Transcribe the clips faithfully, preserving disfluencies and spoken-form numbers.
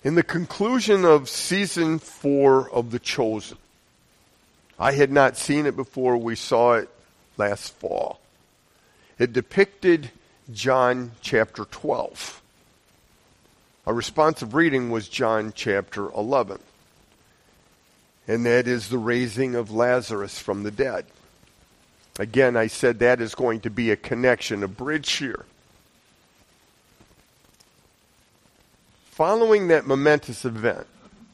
In the conclusion of season four of The Chosen, I had not seen it before. We saw it last fall. It depicted John chapter twelve. Our responsive reading was John chapter eleven. And that is the raising of Lazarus from the dead. Again, I said that is going to be a connection, a bridge here. Following that momentous event,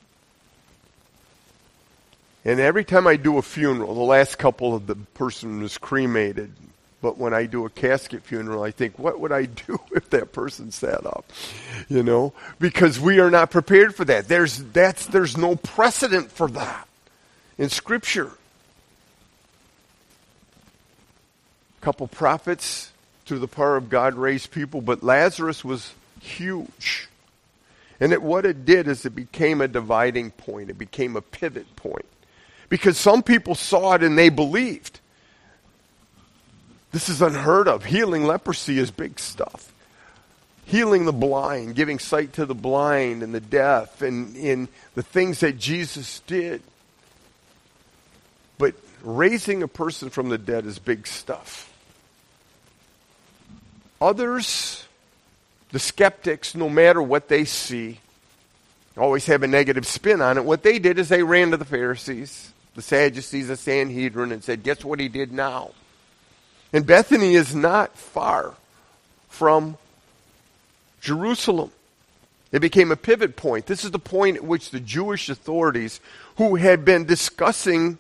and every time I do a funeral, the last couple of the person was cremated, but when I do a casket funeral, I think, what would I do if that person sat up? You know, because we are not prepared for that. There's that's there's no precedent for that in Scripture. A couple prophets, through the power of God, raised people, but Lazarus was huge. And it, what it did is it became a dividing point. It became a pivot point. Because some people saw it and they believed. This is unheard of. Healing leprosy is big stuff. Healing the blind, giving sight to the blind and the deaf, and in the things that Jesus did. But raising a person from the dead is big stuff. Others, the skeptics, no matter what they see, always have a negative spin on it. What they did is they ran to the Pharisees, the Sadducees, the Sanhedrin, and said, guess what he did now? And Bethany is not far from Jerusalem. It became a pivot point. This is the point at which the Jewish authorities, who had been discussing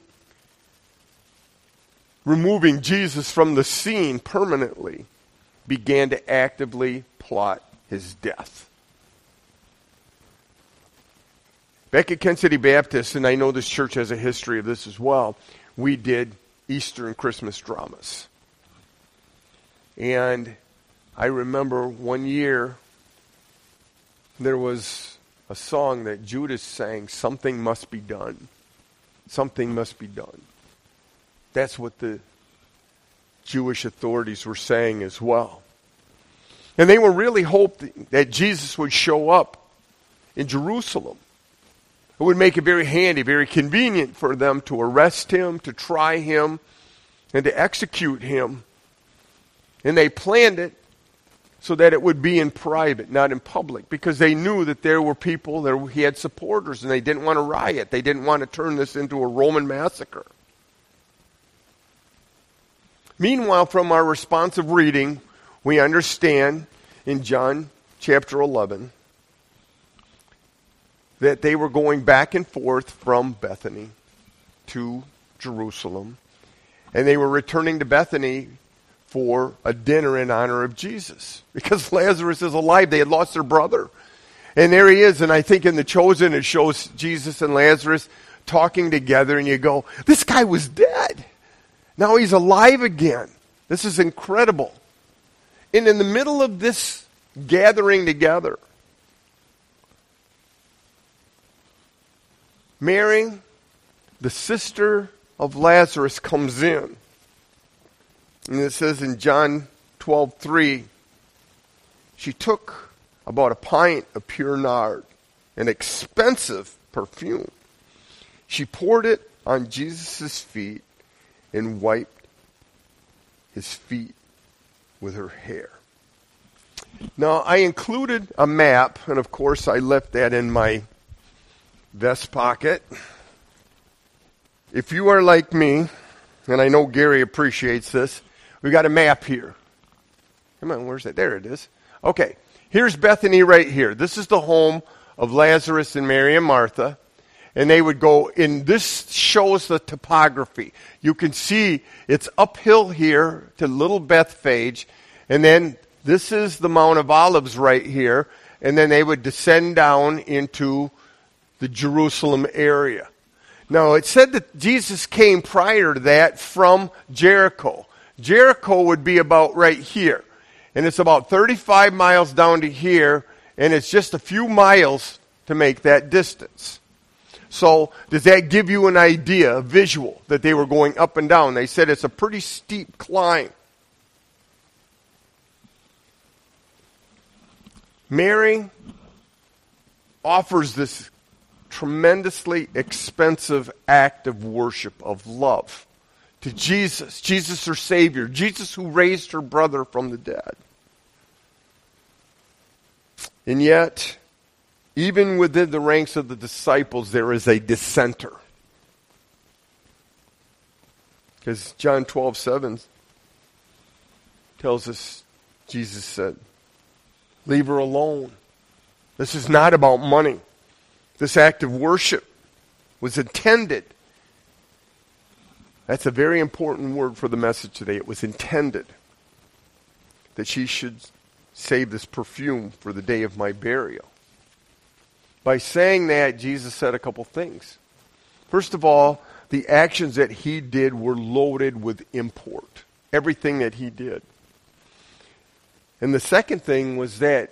removing Jesus from the scene permanently, began to actively plot his death. Back at Kent City Baptist, and I know this church has a history of this as well, we did Easter and Christmas dramas. And I remember one year there was a song that Judas sang, "Something must be done. Something must be done." That's what the Jewish authorities were saying as well. And they were really hoping that Jesus would show up in Jerusalem. It would make it very handy, very convenient for them to arrest him, to try him, and to execute him. And they planned it so that it would be in private, not in public, because they knew that there were people, there he had supporters, and they didn't want to riot. They didn't want to turn this into a Roman massacre. Meanwhile, from our responsive reading, we understand in John chapter eleven that they were going back and forth from Bethany to Jerusalem, and they were returning to Bethany for a dinner in honor of Jesus, because Lazarus is alive. They had lost their brother, and there he is. And I think in The Chosen it shows Jesus and Lazarus talking together, and you go, this guy was dead. Now he's alive again. This is incredible. And in the middle of this gathering together, Mary, the sister of Lazarus, comes in. And it says in John twelve three, she took about a pint of pure nard, an expensive perfume. She poured it on Jesus' feet and wiped his feet with her hair. Now, I included a map, and of course I left that in my vest pocket. If you are like me, and I know Gary appreciates this, we got a map here. Come on, where's that? There it is. Okay, here's Bethany right here. This is the home of Lazarus and Mary and Martha. And they would go in, this shows the topography. You can see it's uphill here to Little Bethphage, and then this is the Mount of Olives right here, and then they would descend down into the Jerusalem area. Now, it said that Jesus came prior to that from Jericho. Jericho would be about right here, and it's about thirty-five miles down to here, and it's just a few miles to make that distance. So does that give you an idea, a visual, that they were going up and down? They said it's a pretty steep climb. Mary offers this tremendously expensive act of worship, of love to Jesus, Jesus her Savior, Jesus who raised her brother from the dead. And yet, even within the ranks of the disciples, there is a dissenter. Because John twelve seven tells us, Jesus said, leave her alone. This is not about money. This act of worship was intended. That's a very important word for the message today. It was intended that she should save this perfume for the day of my burial. By saying that, Jesus said a couple things. First of all, the actions that he did were loaded with import. Everything that he did. And the second thing was that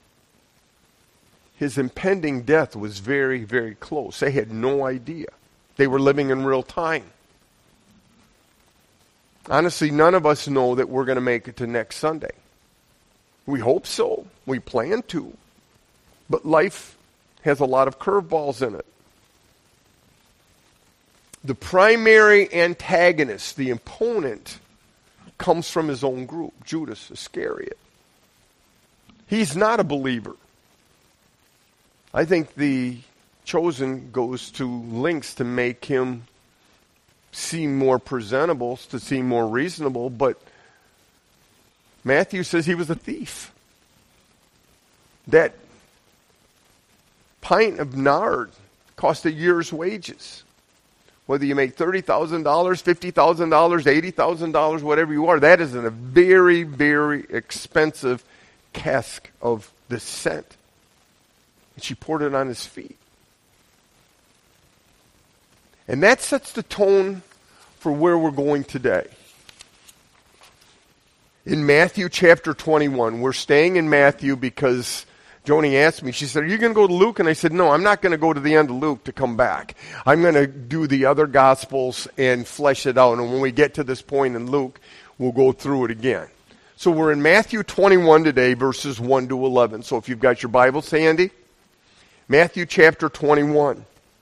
his impending death was very, very close. They had no idea. They were living in real time. Honestly, none of us know that we're going to make it to next Sunday. We hope so. We plan to. But life has a lot of curveballs in it. The primary antagonist, the opponent, comes from his own group, Judas Iscariot. He's not a believer. I think the chosen goes to lengths to make him seem more presentable, to seem more reasonable, but Matthew says he was a thief. That pint of nard cost a year's wages. Whether you make thirty thousand dollars, fifty thousand dollars, eighty thousand dollars, whatever you are, that is a very, very expensive cask of the scent. And she poured it on his feet. And that sets the tone for where we're going today. In Matthew chapter twenty-one, we're staying in Matthew because Joni asked me, she said, are you going to go to Luke? And I said, no, I'm not going to go to the end of Luke to come back. I'm going to do the other Gospels and flesh it out. And when we get to this point in Luke, we'll go through it again. So we're in Matthew twenty-one today, verses one to eleven. So if you've got your Bibles handy, Matthew chapter twenty-one.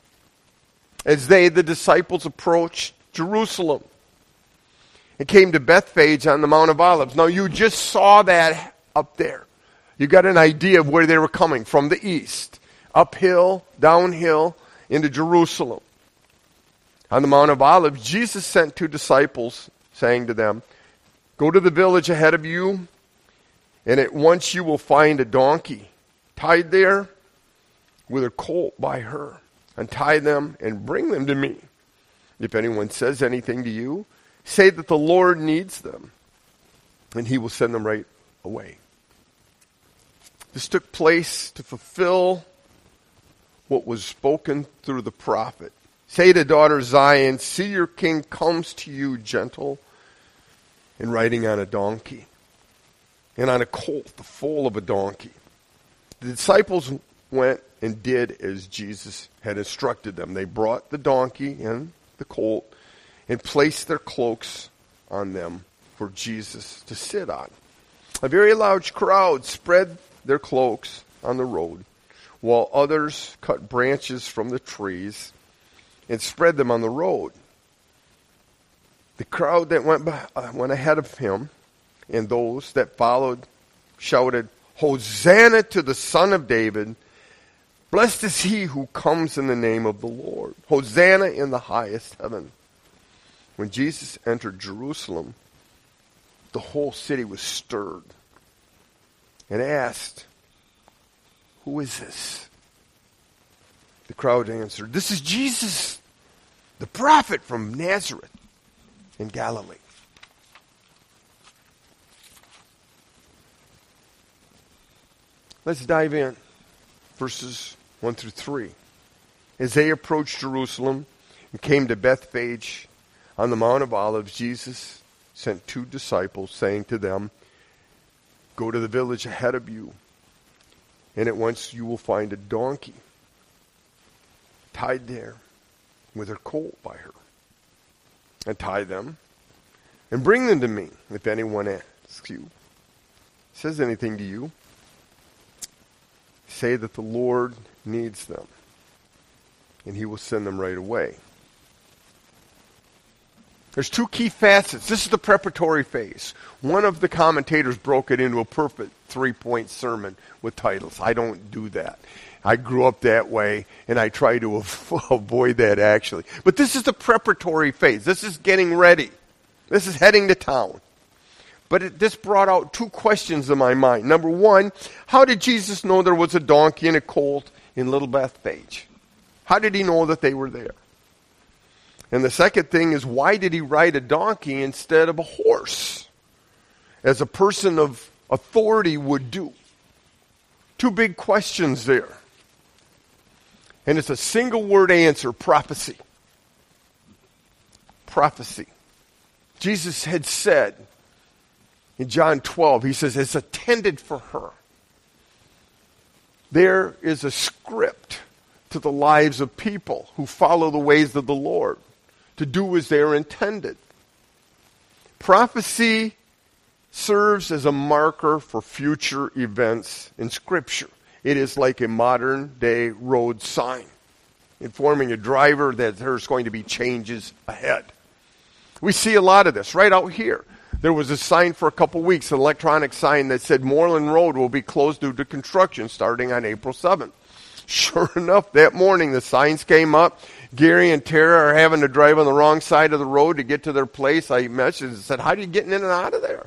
As they, the disciples, approached Jerusalem and came to Bethphage on the Mount of Olives. Now you just saw that up there. You got an idea of where they were coming from, the east, uphill, downhill, into Jerusalem. On the Mount of Olives, Jesus sent two disciples, saying to them, go to the village ahead of you, and at once you will find a donkey tied there with a colt by her. Untie them and bring them to me. If anyone says anything to you, say that the Lord needs them, and he will send them right away. This took place to fulfill what was spoken through the prophet. Say to daughter Zion, see your king comes to you gentle and riding on a donkey and on a colt, the foal of a donkey. The disciples went and did as Jesus had instructed them. They brought the donkey and the colt and placed their cloaks on them for Jesus to sit on. A very large crowd spread their cloaks on the road, while others cut branches from the trees and spread them on the road. The crowd that went by, uh, went ahead of him and those that followed shouted, Hosanna to the Son of David. Blessed is he who comes in the name of the Lord. Hosanna in the highest heaven. When Jesus entered Jerusalem, the whole city was stirred and asked, who is this? The crowd answered, this is Jesus, the prophet from Nazareth in Galilee. Let's dive in. Verses one through three. As they approached Jerusalem and came to Bethphage on the Mount of Olives, Jesus sent two disciples, saying to them, go to the village ahead of you, and at once you will find a donkey tied there with her colt by her. Untie them and bring them to me. If anyone asks you, says anything to you, say that the Lord needs them, and he will send them right away. There's two key facets. This is the preparatory phase. One of the commentators broke it into a perfect three-point sermon with titles. I don't do that. I grew up that way, and I try to avoid that, actually. But this is the preparatory phase. This is getting ready. This is heading to town. But it, this brought out two questions in my mind. Number one, how did Jesus know there was a donkey and a colt in Little Bethphage? How did he know that they were there? And the second thing is, why did he ride a donkey instead of a horse, as a person of authority would do? Two big questions there. And it's a single word answer, prophecy. Prophecy. Jesus had said in John twelve, he says, it's intended for her. There is a script to the lives of people who follow the ways of the Lord, to do as they're intended. Prophecy serves as a marker for future events in Scripture. It is like a modern-day road sign, informing a driver that there's going to be changes ahead. We see a lot of this right out here. There was a sign for a couple weeks, an electronic sign that said Moreland Road will be closed due to construction starting on April seventh. Sure enough, that morning the signs came up. Gary and Tara are having to drive on the wrong side of the road to get to their place. I messaged and said, how are you getting in and out of there?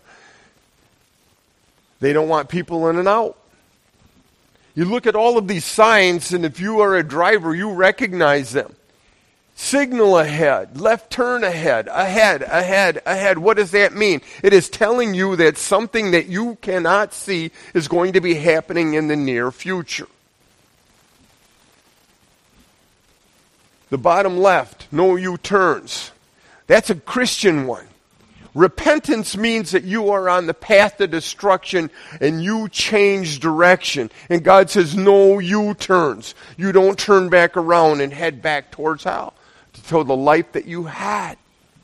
They don't want people in and out. You look at all of these signs, and if you are a driver, you recognize them. Signal ahead, left turn ahead, ahead, ahead, ahead. What does that mean? It is telling you that something that you cannot see is going to be happening in the near future. The bottom left, no U-turns. That's a Christian one. Repentance means that you are on the path to destruction and you change direction. And God says no U-turns. You don't turn back around and head back towards hell, to the life that you had.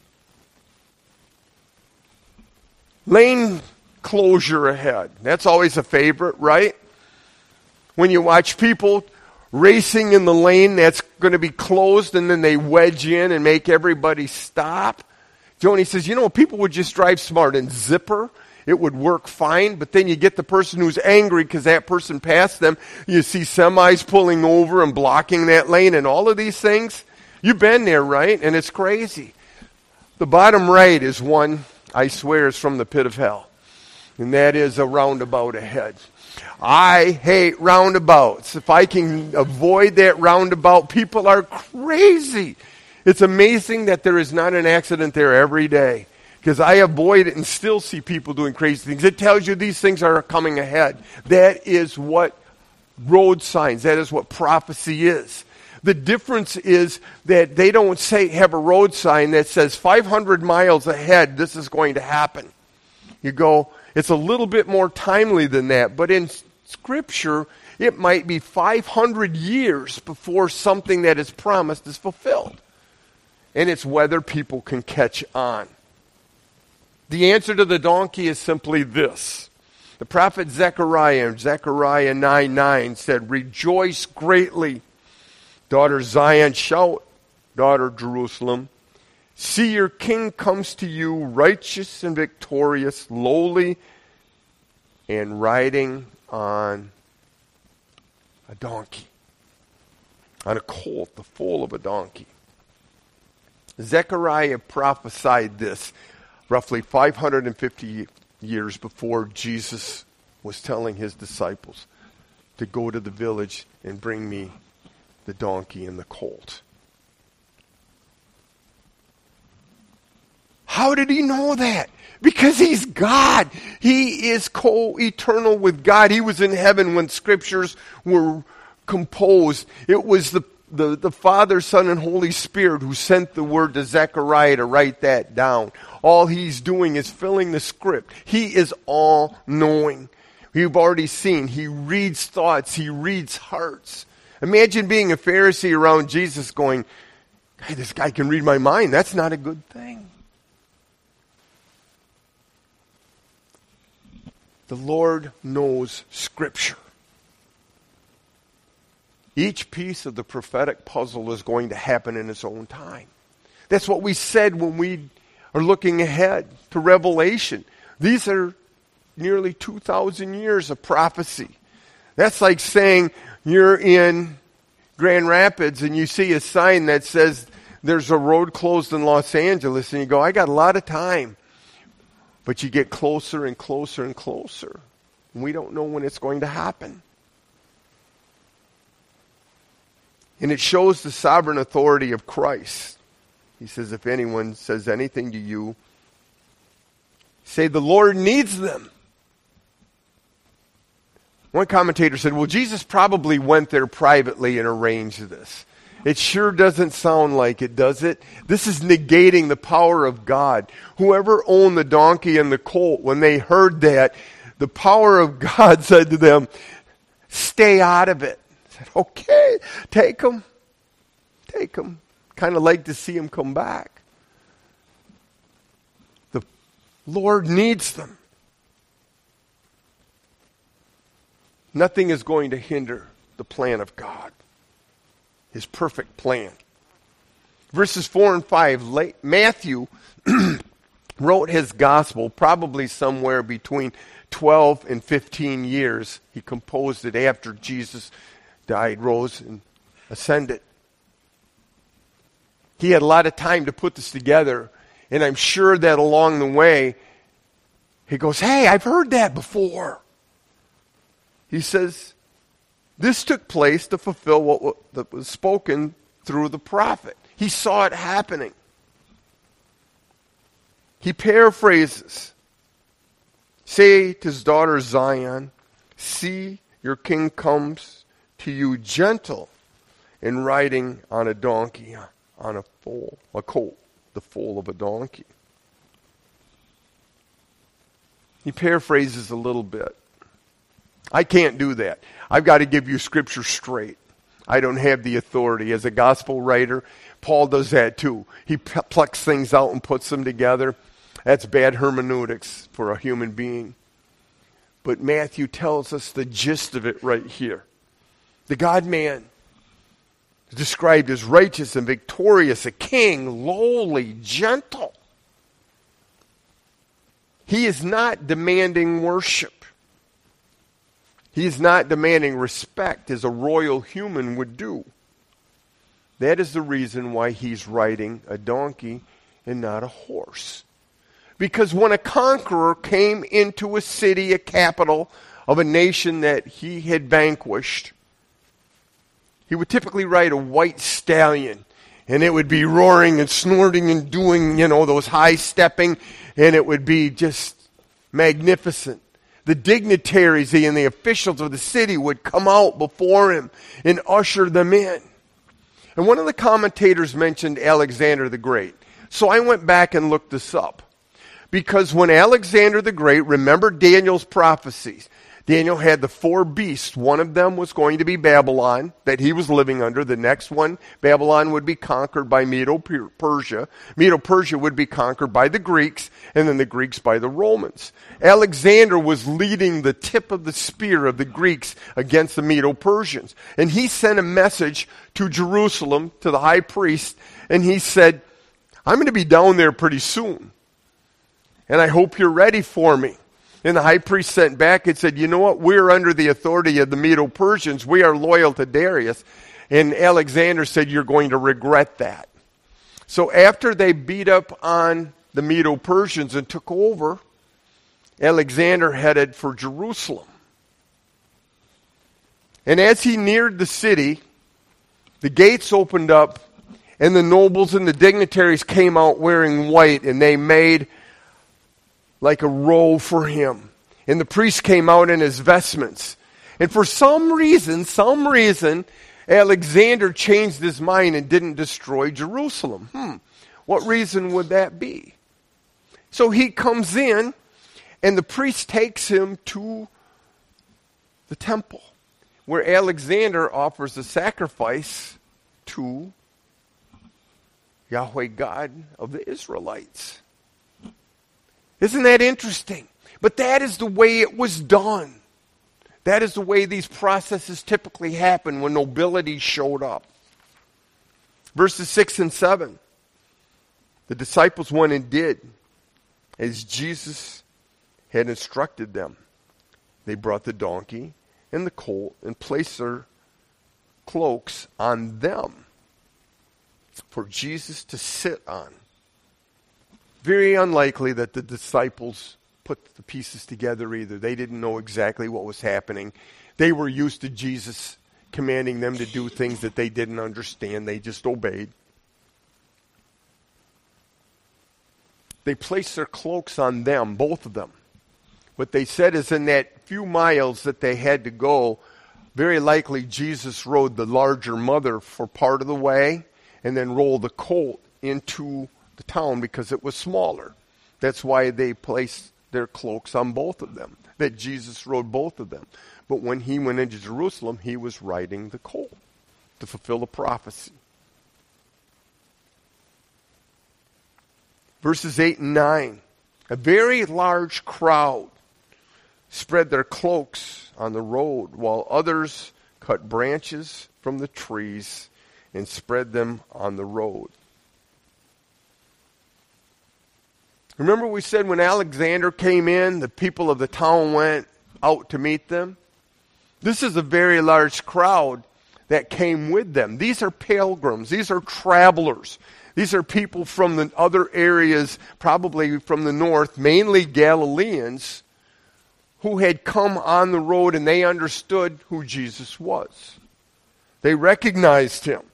Lane closure ahead. That's always a favorite, right? When you watch people racing in the lane that's going to be closed and then they wedge in and make everybody stop. Joni says, you know, people would just drive smart and zipper. It would work fine, but then you get the person who's angry because that person passed them. You see semis pulling over and blocking that lane and all of these things. You've been there, right? And it's crazy. The bottom right is one, I swear, is from the pit of hell. And that is a roundabout ahead. I hate roundabouts. If I can avoid that roundabout, people are crazy. It's amazing that there is not an accident there every day, because I avoid it and still see people doing crazy things. It tells you these things are coming ahead. That is what road signs, that is what prophecy is. The difference is that they don't say have a road sign that says five hundred miles ahead, this is going to happen. You go, it's a little bit more timely than that, but in Scripture, it might be five hundred years before something that is promised is fulfilled. And it's whether people can catch on. The answer to the donkey is simply this. The prophet Zechariah in Zechariah nine nine said, rejoice greatly, daughter Zion, shout, daughter Jerusalem. See, your king comes to you, righteous and victorious, lowly, and riding on a donkey, on a colt, the foal of a donkey. Zechariah prophesied this roughly five hundred fifty years before Jesus was telling his disciples to go to the village and bring me the donkey and the colt. How did he know that? Because he's God. He is co-eternal with God. He was in heaven when scriptures were composed. It was the, the, the Father, Son, and Holy Spirit who sent the word to Zechariah to write that down. All he's doing is filling the script. He is all-knowing. You've already seen. He reads thoughts. He reads hearts. Imagine being a Pharisee around Jesus going, hey, this guy can read my mind. That's not a good thing. The Lord knows Scripture. Each piece of the prophetic puzzle is going to happen in its own time. That's what we said when we are looking ahead to Revelation. These are nearly two thousand years of prophecy. That's like saying you're in Grand Rapids and you see a sign that says there's a road closed in Los Angeles, and you go, I got a lot of time. But you get closer and closer and closer. And we don't know when it's going to happen. And it shows the sovereign authority of Christ. He says, if anyone says anything to you, say the Lord needs them. One commentator said, well, Jesus probably went there privately and arranged this. It sure doesn't sound like it, does it? This is negating the power of God. Whoever owned the donkey and the colt, when they heard that, the power of God said to them, stay out of it. I said, okay, take them. Take them. Kind of like to see them come back. The Lord needs them. Nothing is going to hinder the plan of God. His perfect plan. Verses four and five, Matthew wrote his gospel probably somewhere between twelve and fifteen years. He composed it after Jesus died, rose, and ascended. He had a lot of time to put this together, and I'm sure that along the way, he goes, hey, I've heard that before. He says, this took place to fulfill what was spoken through the prophet. He saw it happening. He paraphrases. Say to his daughter Zion, see, your king comes to you gentle and riding on a donkey, on a foal, a colt, the foal of a donkey. He paraphrases a little bit. I can't do that. I've got to give you Scripture straight. I don't have the authority. As a gospel writer, Paul does that too. He plucks things out and puts them together. That's bad hermeneutics for a human being. But Matthew tells us the gist of it right here. The God-man is described as righteous and victorious, a king, lowly, gentle. He is not demanding worship. He is not demanding respect as a royal human would do. That is the reason why he's riding a donkey and not a horse. Because when a conqueror came into a city, a capital of a nation that he had vanquished, he would typically ride a white stallion. And it would be roaring and snorting and doing, you know, those high stepping. And it would be just magnificent. The dignitaries and the officials of the city would come out before him and usher them in. And one of the commentators mentioned Alexander the Great. So I went back and looked this up. Because when Alexander the Great, remember Daniel's prophecies. Daniel had the four beasts. One of them was going to be Babylon, that he was living under. The next one, Babylon, would be conquered by Medo-Persia. Medo-Persia would be conquered by the Greeks, and then the Greeks by the Romans. Alexander was leading the tip of the spear of the Greeks against the Medo-Persians. And he sent a message to Jerusalem, to the high priest, and he said, I'm going to be down there pretty soon. And I hope you're ready for me. And the high priest sent back and said, you know what? We're under the authority of the Medo-Persians. We are loyal to Darius. And Alexander said, you're going to regret that. So after they beat up on the Medo-Persians and took over, Alexander headed for Jerusalem. And as he neared the city, the gates opened up, and the nobles and the dignitaries came out wearing white, and they made like a robe for him. And the priest came out in his vestments. And for some reason, some reason, Alexander changed his mind and didn't destroy Jerusalem. Hmm, what reason would that be? So he comes in, and the priest takes him to the temple, where Alexander offers a sacrifice to Yahweh God of the Israelites. Isn't that interesting? But that is the way it was done. That is the way these processes typically happen when nobility showed up. Verses six and seven. The disciples went and did as Jesus had instructed them. They brought the donkey and the colt and placed their cloaks on them for Jesus to sit on. Very unlikely that the disciples put the pieces together either. They didn't know exactly what was happening. They were used to Jesus commanding them to do things that they didn't understand. They just obeyed. They placed their cloaks on them, both of them. What they said is in that few miles that they had to go, very likely Jesus rode the larger mother for part of the way and then rolled the colt into the town because it was smaller. That's why they placed their cloaks on both of them, that Jesus rode both of them. But when he went into Jerusalem, he was riding the colt to fulfill the prophecy. Verses eight and nine. A very large crowd spread their cloaks on the road, while others cut branches from the trees and spread them on the road. Remember we said when Alexander came in, the people of the town went out to meet them? This is a very large crowd that came with them. These are pilgrims. These are travelers. These are people from the other areas, probably from the north, mainly Galileans, who had come on the road and they understood who Jesus was. They recognized him.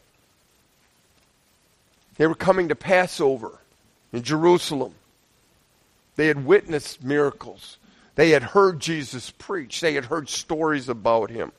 They were coming to Passover in Jerusalem. They had witnessed miracles. They had heard Jesus preach. They had heard stories about him.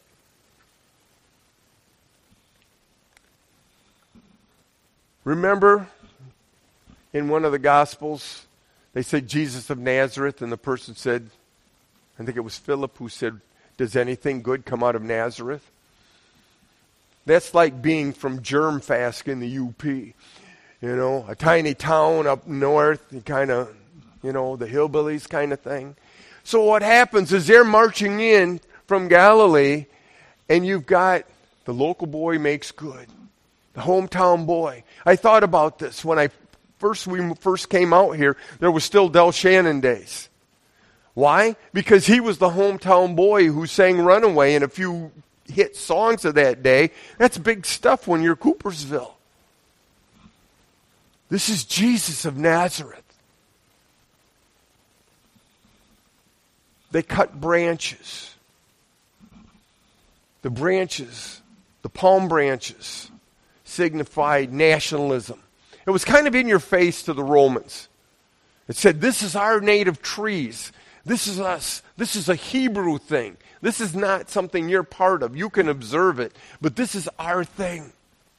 Remember, in one of the Gospels, they said Jesus of Nazareth, and the person said, I think it was Philip who said, does anything good come out of Nazareth? That's like being from Germfask in the U P. You know, a tiny town up north, kind of, you know, the hillbillies kind of thing. So what happens is they're marching in from Galilee, and you've got the local boy makes good. The hometown boy. I thought about this when I first we first came out here. There was still Del Shannon days. Why? Because he was the hometown boy who sang Runaway and a few hit songs of that day. That's big stuff when you're Coopersville. This is Jesus of Nazareth. They cut branches. The branches, the palm branches, signified nationalism. It was kind of in your face to the Romans. It said, this is our native trees. This is us. This is a Hebrew thing. This is not something you're part of. You can observe it, but this is our thing.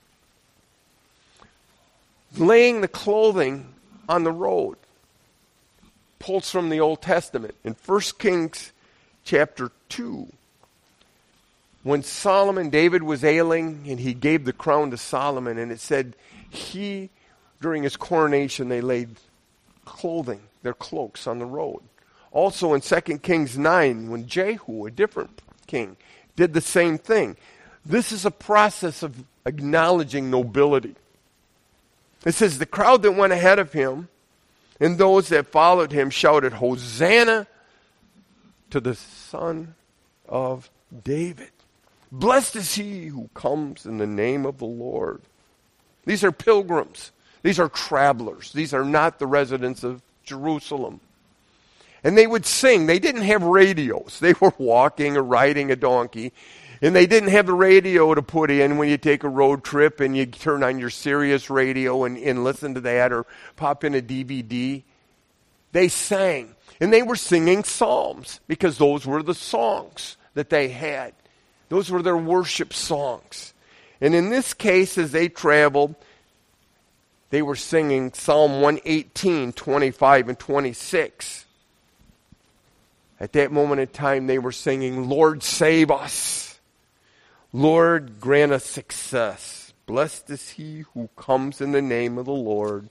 Laying the clothing on the road pulls from the Old Testament. In First Kings chapter two, when Solomon, David was ailing, and he gave the crown to Solomon, and it said he, during his coronation, they laid clothing, their cloaks on the road. Also in Second Kings nine, when Jehu, a different king, did the same thing. This is a process of acknowledging nobility. It says, the crowd that went ahead of him and those that followed him shouted, Hosanna to the Son of David. Blessed is he who comes in the name of the Lord. These are pilgrims. These are travelers. These are not the residents of Jerusalem. And they would sing. They didn't have radios. They were walking or riding a donkey. And they didn't have the radio to put in when you take a road trip and you turn on your Sirius radio and, and listen to that or pop in a D V D. They sang. And they were singing psalms because those were the songs that they had. Those were their worship songs. And in this case, as they traveled, they were singing Psalm one eighteen, twenty-five and twenty-six. At that moment in time, they were singing, Lord, save us. Lord, grant us success. Blessed is he who comes in the name of the Lord.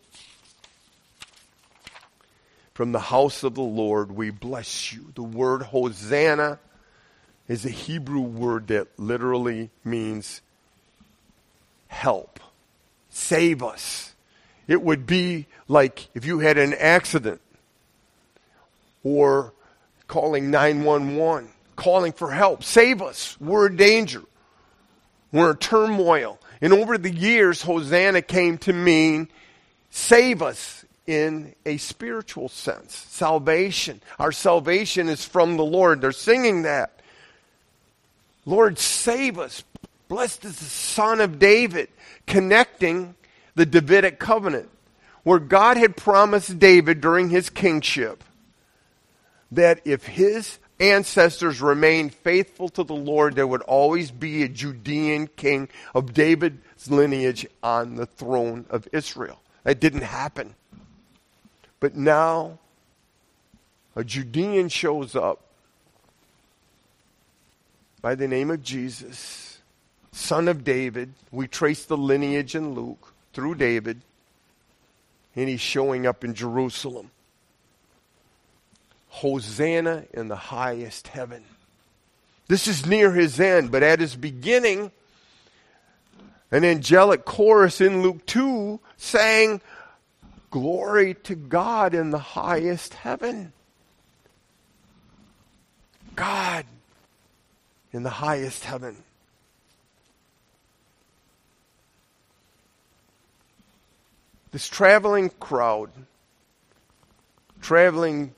From the house of the Lord, we bless you. The word Hosanna is a Hebrew word that literally means help. Save us. It would be like if you had an accident or calling nine one one, calling for help. Save us. We're in danger. We're in turmoil. And over the years, Hosanna came to mean save us in a spiritual sense. Salvation. Our salvation is from the Lord. They're singing that. Lord, save us. Blessed is the Son of David, connecting the Davidic covenant, where God had promised David during his kingship that if his ancestors remained faithful to the Lord, there would always be a Judean king of David's lineage on the throne of Israel. That didn't happen. But now, a Judean shows up by the name of Jesus, son of David. We trace the lineage in Luke through David, and he's showing up in Jerusalem. Hosanna in the highest heaven. This is near his end, but at his beginning, an angelic chorus in Luke two sang, glory to God in the highest heaven. God in the highest heaven. This traveling crowd, traveling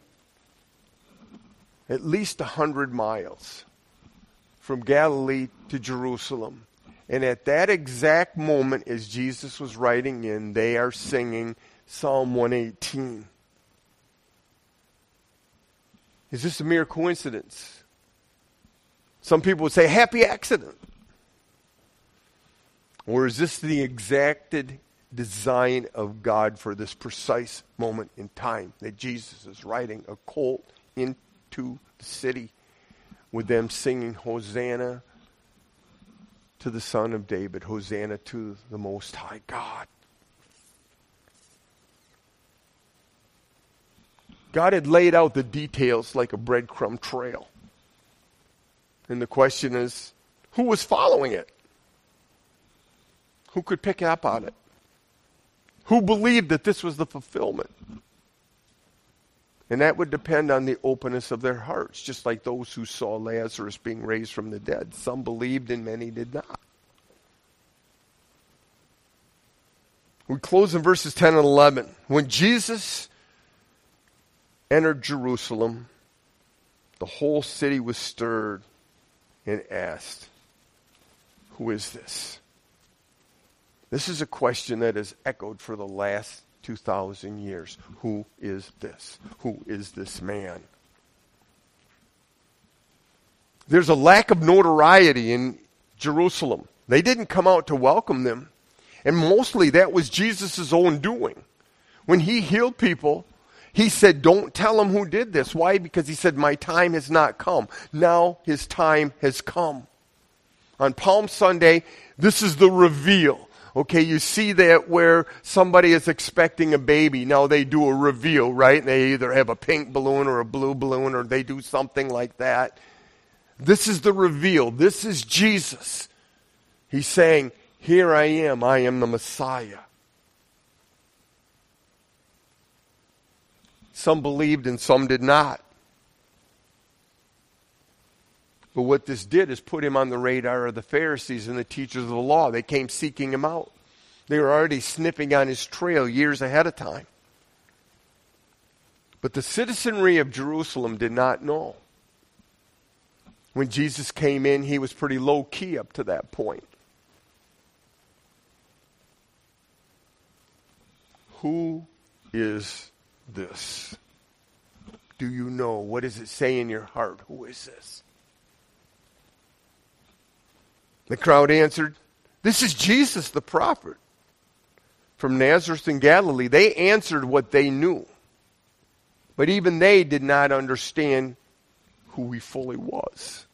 at least a hundred miles from Galilee to Jerusalem. And at that exact moment, as Jesus was riding in, they are singing Psalm one eighteen. Is this a mere coincidence? Some people would say, happy accident. Or is this the exacted design of God for this precise moment in time that Jesus is riding a colt into the city with them singing Hosanna to the Son of David, Hosanna to the Most High God. God had laid out the details like a breadcrumb trail. And the question is, who was following it? Who could pick up on it? Who believed that this was the fulfillment? And that would depend on the openness of their hearts, just like those who saw Lazarus being raised from the dead. Some believed and many did not. We close in verses ten and eleven. When Jesus entered Jerusalem, the whole city was stirred and asked, who is this? This is a question that has echoed for the last two thousand years. Who is this? Who is this man? There's a lack of notoriety in Jerusalem. They didn't come out to welcome them. And mostly that was Jesus' own doing. When he healed people, he said, don't tell them who did this. Why? Because he said, my time has not come. Now his time has come. On Palm Sunday, this is the reveal. Okay, you see that where somebody is expecting a baby. Now they do a reveal, right? And they either have a pink balloon or a blue balloon, or they do something like that. This is the reveal. This is Jesus. He's saying, here I am. I am the Messiah. Some believed and some did not. But what this did is put him on the radar of the Pharisees and the teachers of the law. They came seeking him out. They were already sniffing on his trail years ahead of time. But the citizenry of Jerusalem did not know. When Jesus came in, he was pretty low-key up to that point. Who is this? Do you know? What does it say in your heart? Who is this? The crowd answered, this is Jesus the prophet from Nazareth in Galilee. They answered what they knew. But even they did not understand who he fully was.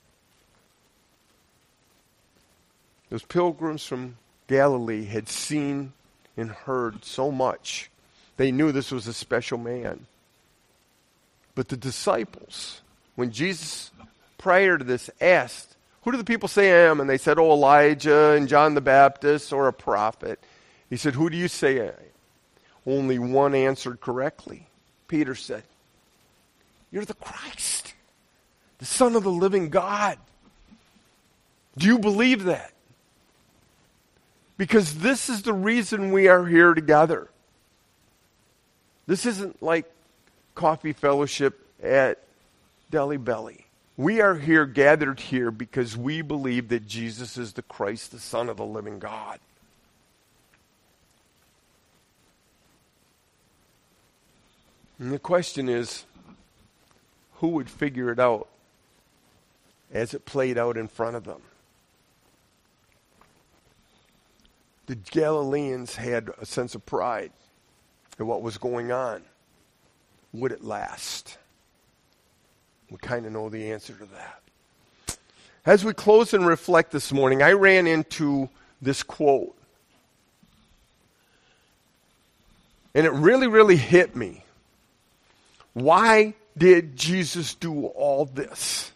Those pilgrims from Galilee had seen and heard so much. They knew this was a special man. But the disciples, when Jesus prior to this asked, who do the people say I am? And they said, oh, Elijah and John the Baptist or a prophet. He said, who do you say I am? Only one answered correctly. Peter said, you're the Christ, the Son of the living God. Do you believe that? Because this is the reason we are here together. This isn't like coffee fellowship at Delhi Belly. We are here, gathered here, because we believe that Jesus is the Christ, the Son of the living God. And the question is, who would figure it out as it played out in front of them? The Galileans had a sense of pride in what was going on. Would it last? We kind of know the answer to that. As we close and reflect this morning, I ran into this quote. And it really, really hit me. Why did Jesus do all this?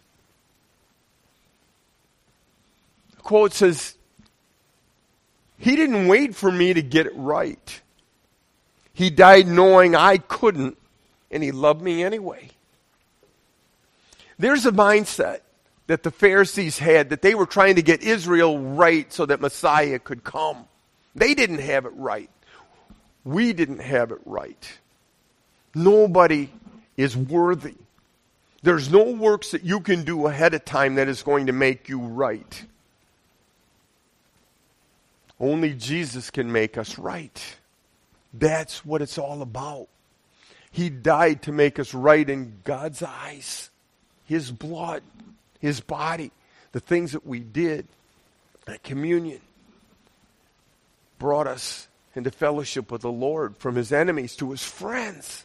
The quote says, He didn't wait for me to get it right. He died knowing I couldn't, and He loved me anyway. There's a mindset that the Pharisees had, that they were trying to get Israel right so that Messiah could come. They didn't have it right. We didn't have it right. Nobody is worthy. There's no works that you can do ahead of time that is going to make you right. Only Jesus can make us right. That's what it's all about. He died to make us right in God's eyes. His blood, His body, the things that we did at communion brought us into fellowship with the Lord, from His enemies to His friends.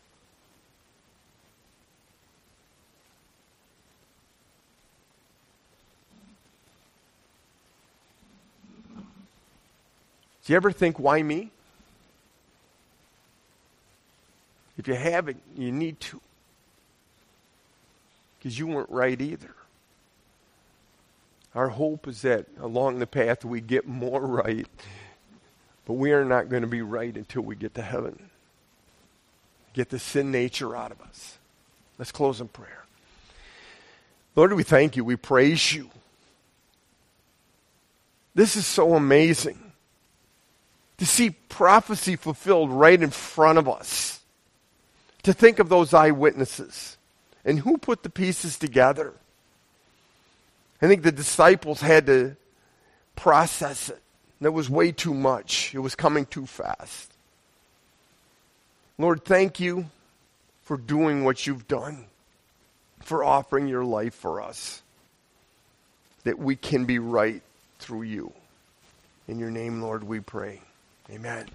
Do you ever think, why me? If you haven't, you need to. Because you weren't right either. Our hope is that along the path we get more right. But we are not going to be right until we get to heaven. Get the sin nature out of us. Let's close in prayer. Lord, we thank You. We praise You. This is so amazing. To see prophecy fulfilled right in front of us. To think of those eyewitnesses. And who put the pieces together? I think the disciples had to process it. That was way too much. It was coming too fast. Lord, thank You for doing what You've done. For offering Your life for us. That we can be right through You. In Your name, Lord, we pray. Amen.